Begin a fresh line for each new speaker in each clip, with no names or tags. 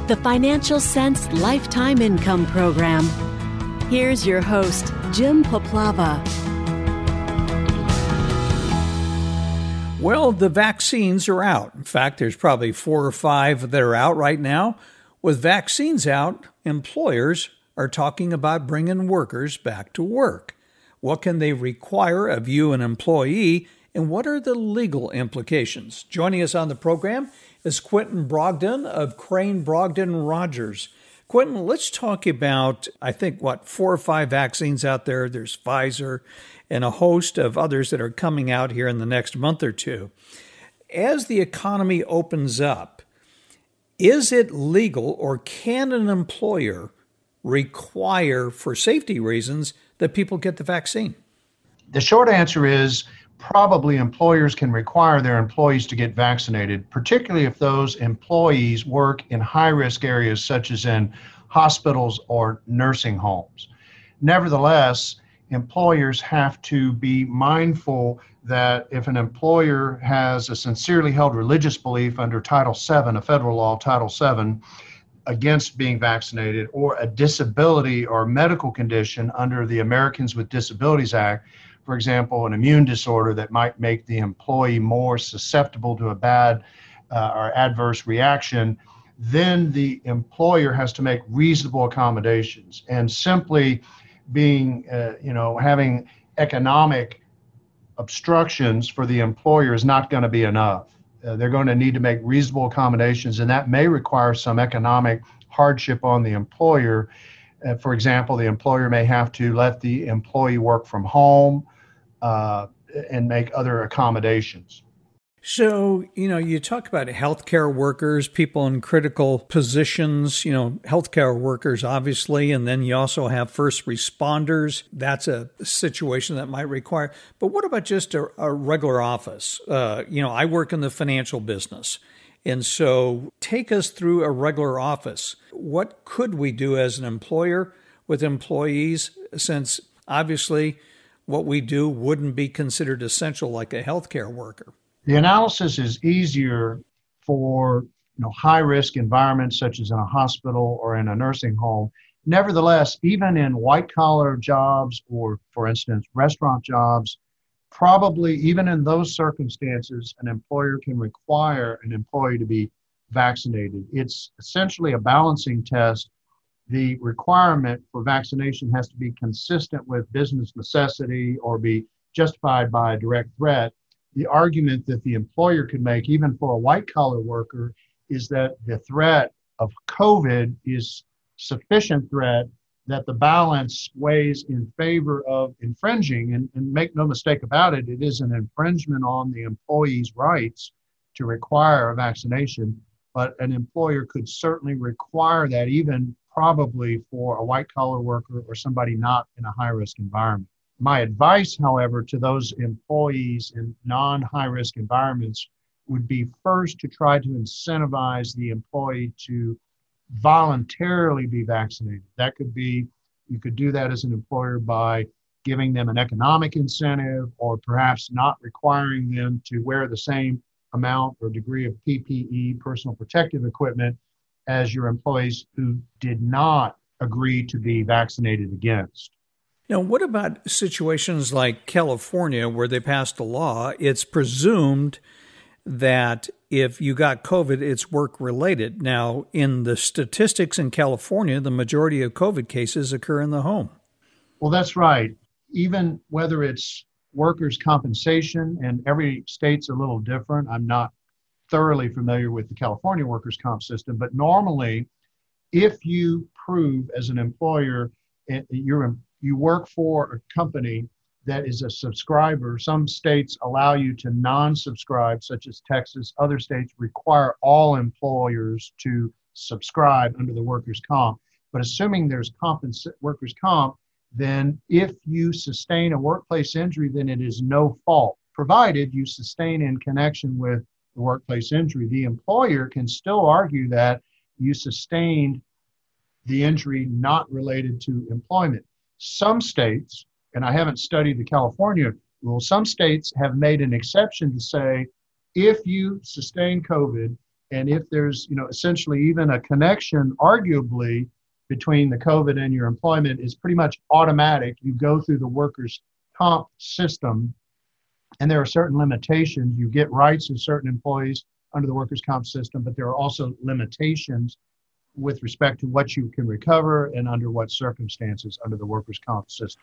the Financial Sense Lifetime Income Program. Here's your host, Jim Poplava.
Well, the vaccines are out. In fact, there's probably 4 or 5 that are out right now. With vaccines out, employers are talking about bringing workers back to work. What can they require of you, an employee, and what are the legal implications? Joining us on the program is Quentin Brogdon of Crane Brogdon Rogers. Quentin, let's talk about, 4 or 5 vaccines out there. There's Pfizer and a host of others that are coming out here in the next month or two. As the economy opens up, is it legal or can an employer require, for safety reasons, that people get the vaccine?
The short answer is probably employers can require their employees to get vaccinated, particularly if those employees work in high-risk areas such as in hospitals or nursing homes. Nevertheless, employers have to be mindful that if an employer has a sincerely held religious belief under Title VII, a federal law, Title VII, against being vaccinated, or a disability or medical condition under the Americans with Disabilities Act, for example, an immune disorder that might make the employee more susceptible to a bad or adverse reaction, then the employer has to make reasonable accommodations. And simply being, having economic obstructions for the employer is not going to be enough. They're going to need to make reasonable accommodations, and that may require some economic hardship on the employer. For example, the employer may have to let the employee work from home and make other accommodations.
So, you talk about healthcare workers, people in critical positions, healthcare workers, obviously, and then you also have first responders. That's a situation that might require. But what about just a regular office? I work in the financial business. And so take us through a regular office. What could we do as an employer with employees, since obviously what we do wouldn't be considered essential like a healthcare worker?
The analysis is easier for high-risk environments such as in a hospital or in a nursing home. Nevertheless, even in white-collar jobs or, for instance, restaurant jobs, probably even in those circumstances, an employer can require an employee to be vaccinated. It's essentially a balancing test. The requirement for vaccination has to be consistent with business necessity or be justified by a direct threat. The argument that the employer could make, even for a white-collar worker, is that the threat of COVID is sufficient threat that the balance weighs in favor of infringing. And make no mistake about it, it is an infringement on the employee's rights to require a vaccination. But an employer could certainly require that, even probably for a white-collar worker or somebody not in a high-risk environment. My advice, however, to those employees in non-high-risk environments would be first to try to incentivize the employee to voluntarily be vaccinated. That could be, you could do that as an employer by giving them an economic incentive, or perhaps not requiring them to wear the same amount or degree of PPE, personal protective equipment, as your employees who did not agree to be vaccinated against.
Now, what about situations like California where they passed a law? It's presumed that if you got COVID, it's work-related. Now, in the statistics in California, the majority of COVID cases occur in the home.
Well, that's right. Even whether it's workers' compensation, and every state's a little different. I'm not thoroughly familiar with the California workers' comp system, but normally, if you prove as an employer you work for a company that is a subscriber, some states allow you to non-subscribe, such as Texas. Other states require all employers to subscribe under the workers' comp. But assuming there's workers' comp, then if you sustain a workplace injury, then it is no fault, provided you sustain in connection with the workplace injury. The employer can still argue that you sustained the injury not related to employment. Some states, and I haven't studied the California rule, some states have made an exception to say, if you sustain COVID And if there's, essentially even a connection, arguably, between the COVID and your employment is pretty much automatic. You go through the workers' comp system, and there are certain limitations. You get rights of certain employees under the workers' comp system, but there are also limitations with respect to what you can recover and under what circumstances under the workers' comp system.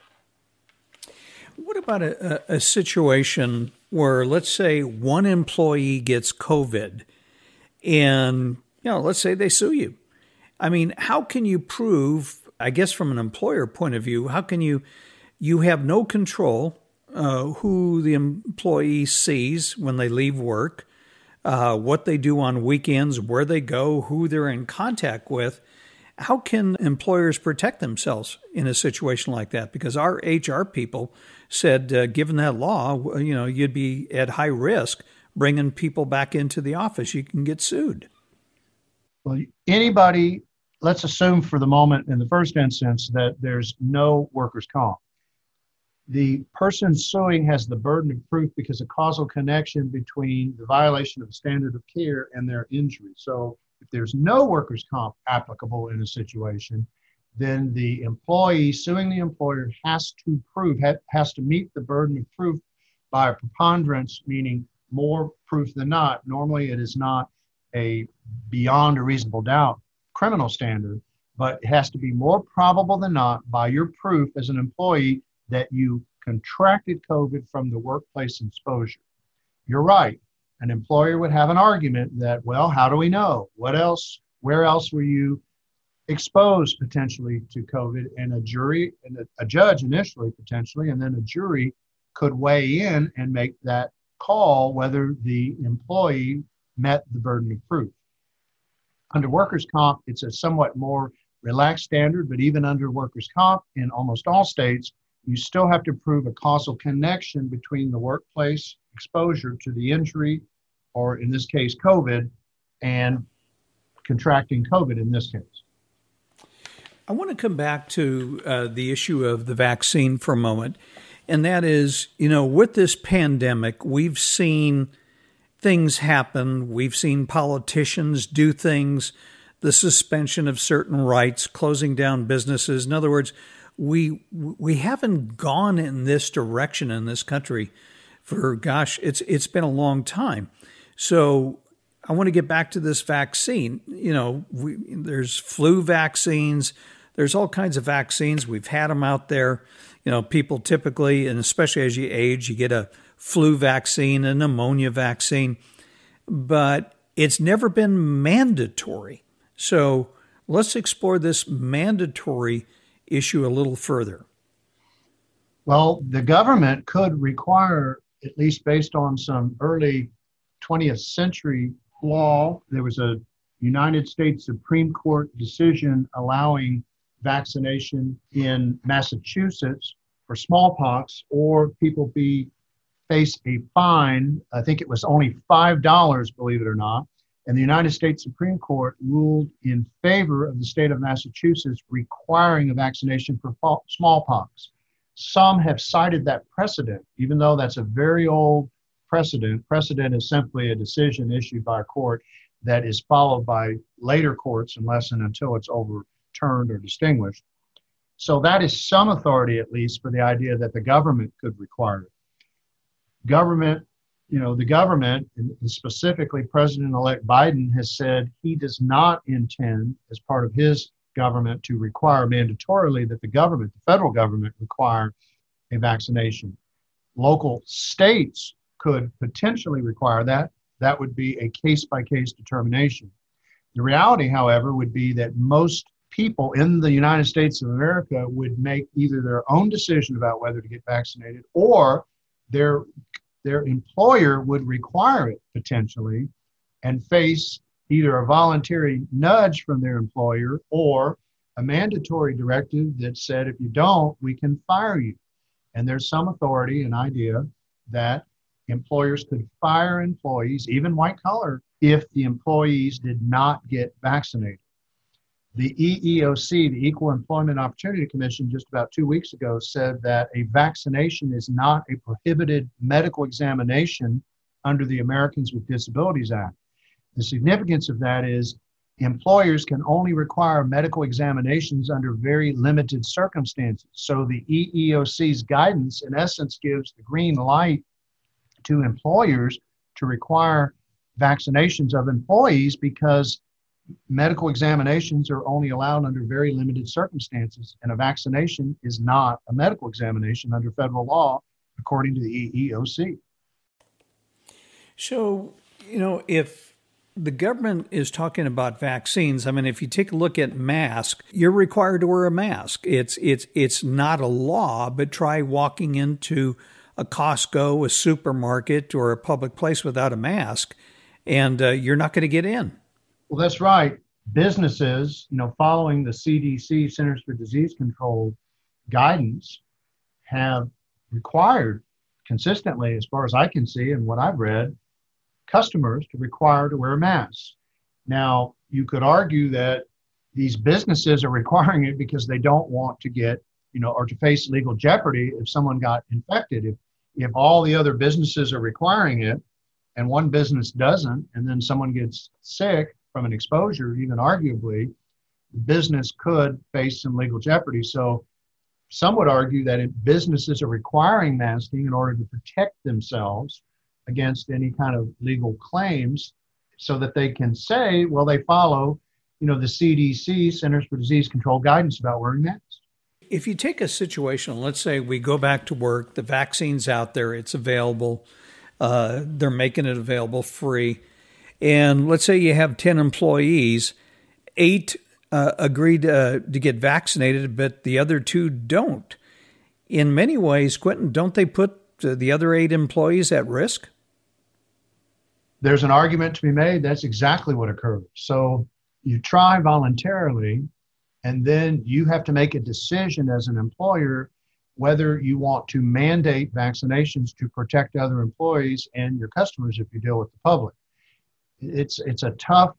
What about a situation where, let's say, one employee gets COVID and, let's say they sue you? I mean, how can you prove, I guess from an employer point of view, how can you have no control who the employee sees when they leave work, what they do on weekends, where they go, who they're in contact with. How can employers protect themselves in a situation like that? Because our HR people said, given that law, you'd be at high risk bringing people back into the office. You can get sued.
Well, anybody, let's assume for the moment in the first instance that there's no workers' comp. The person suing has the burden of proof because of causal connection between the violation of the standard of care and their injury. So if there's no workers' comp applicable in a situation, then the employee suing the employer has to meet the burden of proof by a preponderance, meaning more proof than not. Normally it is not a beyond a reasonable doubt criminal standard, but it has to be more probable than not by your proof as an employee that you contracted COVID from the workplace exposure. You're right. An employer would have an argument that, well, how do we know? What else? Where else were you exposed potentially to COVID? And a jury and a judge initially potentially, and then a jury could weigh in and make that call whether the employee met the burden of proof. Under workers' comp, it's a somewhat more relaxed standard, but even under workers' comp in almost all states, you still have to prove a causal connection between the workplace exposure to the injury, or in this case, COVID, and contracting COVID in this case.
I want to come back to the issue of the vaccine for a moment. And that is, with this pandemic, we've seen things happen. We've seen politicians do things, the suspension of certain rights, closing down businesses. In other words, we haven't gone in this direction in this country for, it's been a long time. So I want to get back to this vaccine. There's flu vaccines. There's all kinds of vaccines. We've had them out there. People typically, and especially as you age, you get a flu vaccine, a pneumonia vaccine, but it's never been mandatory. So let's explore this mandatory issue a little further.
Well, the government could require, at least based on some early 20th century law, there was a United States Supreme Court decision allowing vaccination in Massachusetts for smallpox, or people face a fine. I think it was only $5, believe it or not. And the United States Supreme Court ruled in favor of the state of Massachusetts requiring a vaccination for smallpox. Some have cited that precedent, even though that's a very old precedent. Precedent is simply a decision issued by a court that is followed by later courts unless and until it's overturned or distinguished. So that is some authority, at least, for the idea that the government could require it. The government, and specifically President-elect Biden, has said he does not intend, as part of his government, to require mandatorily that the federal government, require a vaccination. Local states could potentially require that. That would be a case-by-case determination. The reality, however, would be that most people in the United States of America would make either their own decision about whether to get vaccinated, or their employer would require it potentially and face either a voluntary nudge from their employer or a mandatory directive that said, if you don't, we can fire you. And there's some authority and idea that employers could fire employees, even white collar, if the employees did not get vaccinated. The EEOC, the Equal Employment Opportunity Commission, just about 2 weeks ago said that a vaccination is not a prohibited medical examination under the Americans with Disabilities Act. The significance of that is employers can only require medical examinations under very limited circumstances. So the EEOC's guidance, in essence, gives the green light to employers to require vaccinations of employees because medical examinations are only allowed under very limited circumstances, and a vaccination is not a medical examination under federal law, according to the EEOC.
So, if the government is talking about vaccines, I mean, if you take a look at masks, you're required to wear a mask. It's not a law, but try walking into a Costco, a supermarket, or a public place without a mask, and you're not going to get in.
Well, that's right. Businesses, following the CDC, Centers for Disease Control guidance, have required consistently, as far as I can see and what I've read, customers to require to wear masks. Now, you could argue that these businesses are requiring it because they don't want to get, or to face legal jeopardy if someone got infected. If all the other businesses are requiring it and one business doesn't, and then someone gets sick from an exposure, even arguably, the business could face some legal jeopardy. So some would argue that if businesses are requiring masking in order to protect themselves against any kind of legal claims so that they can say, well, they follow, the CDC, Centers for Disease Control guidance about wearing masks.
If you take a situation, let's say we go back to work, the vaccine's out there, it's available, they're making it available free. And let's say you have 10 employees, 8 agreed to get vaccinated, but the other 2 don't. In many ways, Quentin, don't they put the other 8 employees at risk?
There's an argument to be made. That's exactly what occurred. So you try voluntarily, and then you have to make a decision as an employer whether you want to mandate vaccinations to protect other employees and your customers if you deal with the public. It's a tough,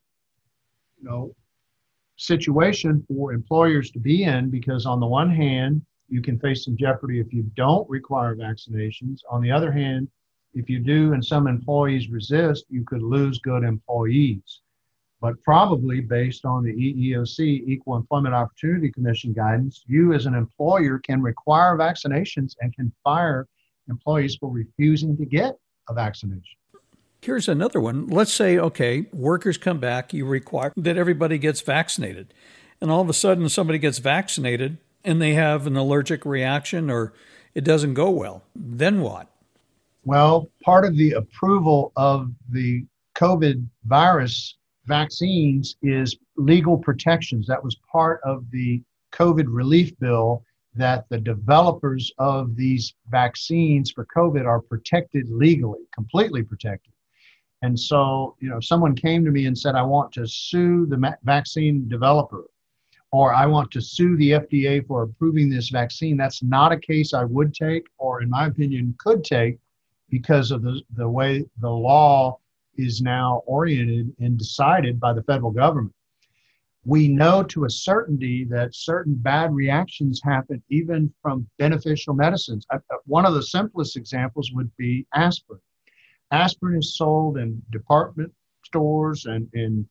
situation for employers to be in because on the one hand, you can face some jeopardy if you don't require vaccinations. On the other hand, if you do and some employees resist, you could lose good employees. But probably based on the EEOC, Equal Employment Opportunity Commission guidance, you as an employer can require vaccinations and can fire employees for refusing to get a vaccination.
Here's another one. Let's say, okay, workers come back, you require that everybody gets vaccinated. And all of a sudden somebody gets vaccinated and they have an allergic reaction or it doesn't go well. Then what?
Well, part of the approval of the COVID virus vaccines is legal protections. That was part of the COVID relief bill, that the developers of these vaccines for COVID are protected legally, completely protected. And so, if someone came to me and said, I want to sue the vaccine developer, or I want to sue the FDA for approving this vaccine, that's not a case I would take, or in my opinion, could take, because of the way the law is now oriented and decided by the federal government. We know to a certainty that certain bad reactions happen even from beneficial medicines. One of the simplest examples would be aspirin. Aspirin is sold in department stores and in,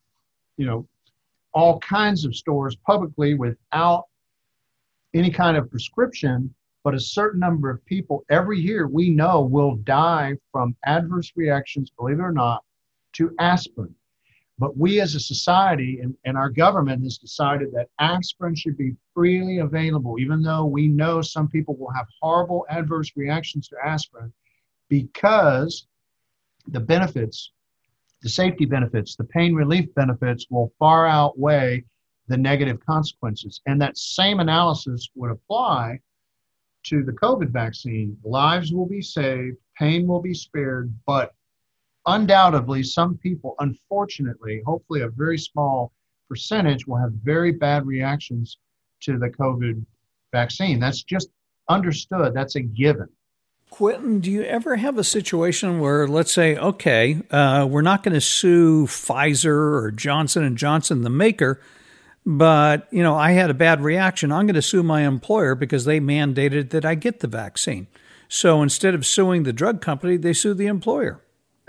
all kinds of stores publicly without any kind of prescription, but a certain number of people every year we know will die from adverse reactions, believe it or not, to aspirin. But we as a society and our government has decided that aspirin should be freely available, even though we know some people will have horrible adverse reactions to aspirin, because the benefits, the safety benefits, the pain relief benefits will far outweigh the negative consequences. And that same analysis would apply to the COVID vaccine. Lives will be saved, pain will be spared, but undoubtedly some people, unfortunately, hopefully a very small percentage, will have very bad reactions to the COVID vaccine. That's just understood. That's a given.
Quentin, do you ever have a situation where, let's say, okay, we're not going to sue Pfizer or Johnson & Johnson, the maker, but, I had a bad reaction. I'm going to sue my employer because they mandated that I get the vaccine. So instead of suing the drug company, they sue the employer.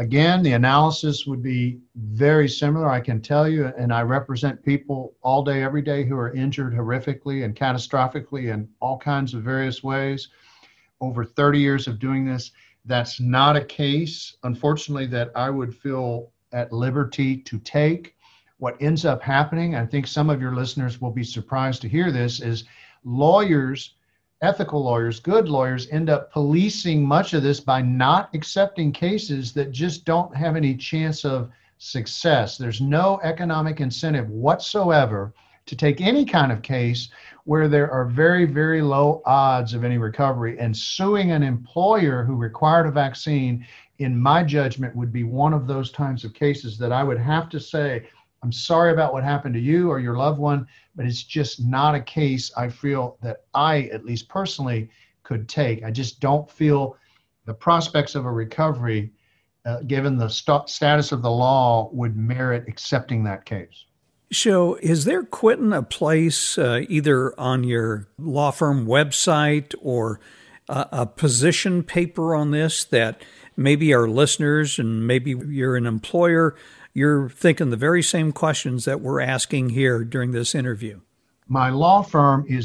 Again, the analysis would be very similar, I can tell you, and I represent people all day, every day who are injured horrifically and catastrophically in all kinds of various ways. Over 30 years of doing this, that's not a case, unfortunately, that I would feel at liberty to take. What ends up happening, I think some of your listeners will be surprised to hear this, is lawyers, ethical lawyers, good lawyers, end up policing much of this by not accepting cases that just don't have any chance of success. There's no economic incentive whatsoever to take any kind of case where there are very, very low odds of any recovery. And suing an employer who required a vaccine, in my judgment, would be one of those kinds of cases that I would have to say, I'm sorry about what happened to you or your loved one, but it's just not a case I feel that I, at least personally, could take. I just don't feel the prospects of a recovery, given the status of the law, would merit accepting that case.
So is there, Quentin, a place either on your law firm website or a position paper on this that maybe our listeners, and maybe you're an employer, you're thinking the very same questions that we're asking here during this interview?
My law firm is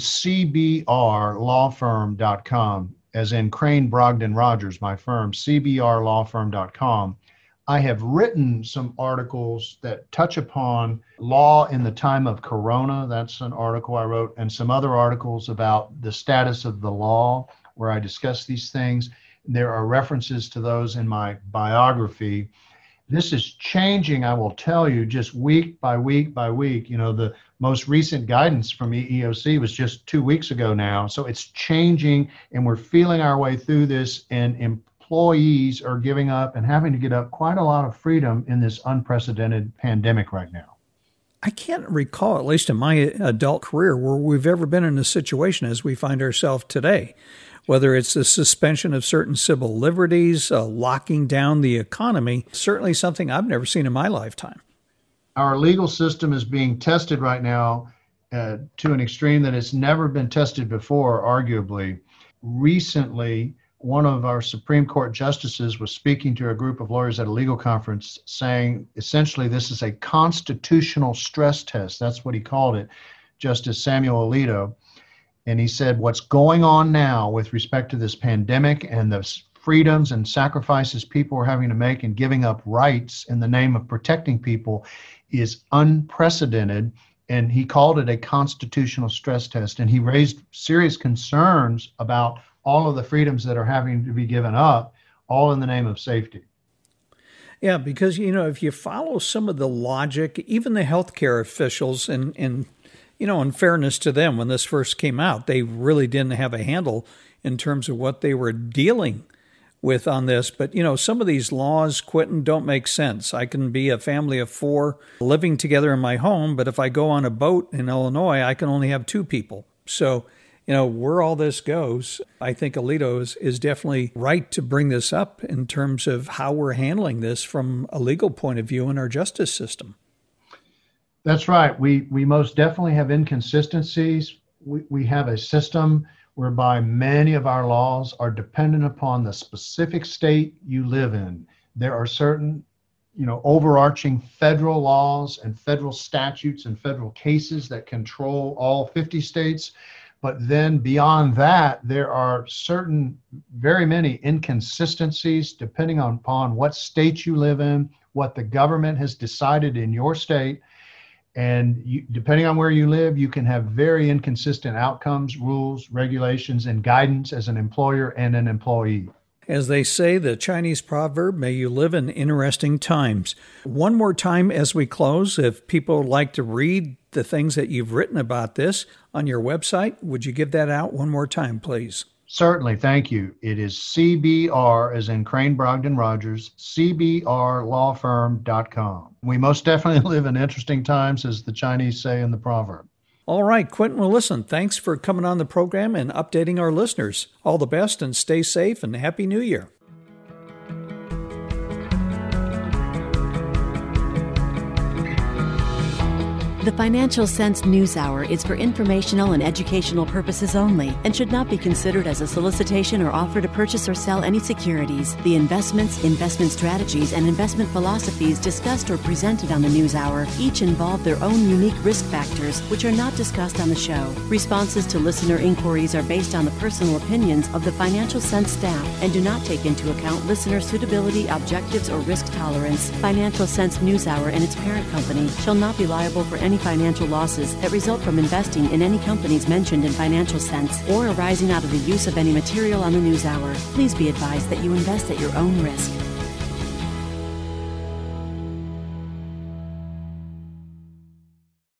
cbrlawfirm.com, as in Crane, Brogdon, Rogers, my firm, cbrlawfirm.com. I have written some articles that touch upon law in the time of Corona. That's an article I wrote, and some other articles about the status of the law where I discuss these things. There are references to those in my biography. This is changing, I will tell you, just week by week by week. You know, the most recent guidance from EEOC was just 2 weeks ago now. So it's changing, and we're feeling our way through this, and employees are giving up and having to give up quite a lot of freedom in this unprecedented pandemic right now.
I can't recall, at least in my adult career, where we've ever been in a situation as we find ourselves today. Whether it's the suspension of certain civil liberties, locking down the economy, certainly something I've never seen in my lifetime.
Our legal system is being tested right now to an extreme that it's never been tested before, arguably. Recently, one of our Supreme Court justices was speaking to a group of lawyers at a legal conference, saying essentially this is a constitutional stress test. That's what he called it, Justice Samuel Alito. And he said, what's going on now with respect to this pandemic and the freedoms and sacrifices people are having to make and giving up rights in the name of protecting people is unprecedented. And he called it a constitutional stress test. And he raised serious concerns about all of the freedoms that are having to be given up, all in the name of safety.
Yeah, because, you know, if you follow some of the logic, even the healthcare officials, and you know, in fairness to them, when this first came out, they really didn't have a handle in terms of what they were dealing with on this. But, you know, some of these laws, Quentin, don't make sense. I can be a family of 4 living together in my home, but if I go on a boat in Illinois, I can only have 2 people. So, you know, where all this goes, I think Alito is definitely right to bring this up in terms of how we're handling this from a legal point of view in our justice system.
That's right. We most definitely have inconsistencies. We have a system whereby many of our laws are dependent upon the specific state you live in. There are certain, you know, overarching federal laws and federal statutes and federal cases that control all 50 states. But then beyond that, there are very many inconsistencies depending upon what state you live in, what the government has decided in your state. And depending on where you live, you can have very inconsistent outcomes, rules, regulations, and guidance as an employer and an employee.
As they say, the Chinese proverb, may you live in interesting times. One more time as we close, if people would like to read the things that you've written about this on your website, would you give that out one more time, please?
Certainly, thank you. It is CBR, as in Crane, Brogdon, Rogers, cbrlawfirm.com. We most definitely live in interesting times, as the Chinese say in the proverb.
All right, Quentin, well, listen, thanks for coming on the program and updating our listeners. All the best and stay safe and Happy New Year.
The Financial Sense News Hour is for informational and educational purposes only and should not be considered as a solicitation or offer to purchase or sell any securities. The investments, investment strategies, and investment philosophies discussed or presented on the News Hour each involve their own unique risk factors, which are not discussed on the show. Responses to listener inquiries are based on the personal opinions of the Financial Sense staff and do not take into account listener suitability, objectives, or risk tolerance. Financial Sense News Hour and its parent company shall not be liable for any financial losses that result from investing in any companies mentioned in Financial Sense or arising out of the use of any material on the News Hour. Please be advised that you invest at your own risk.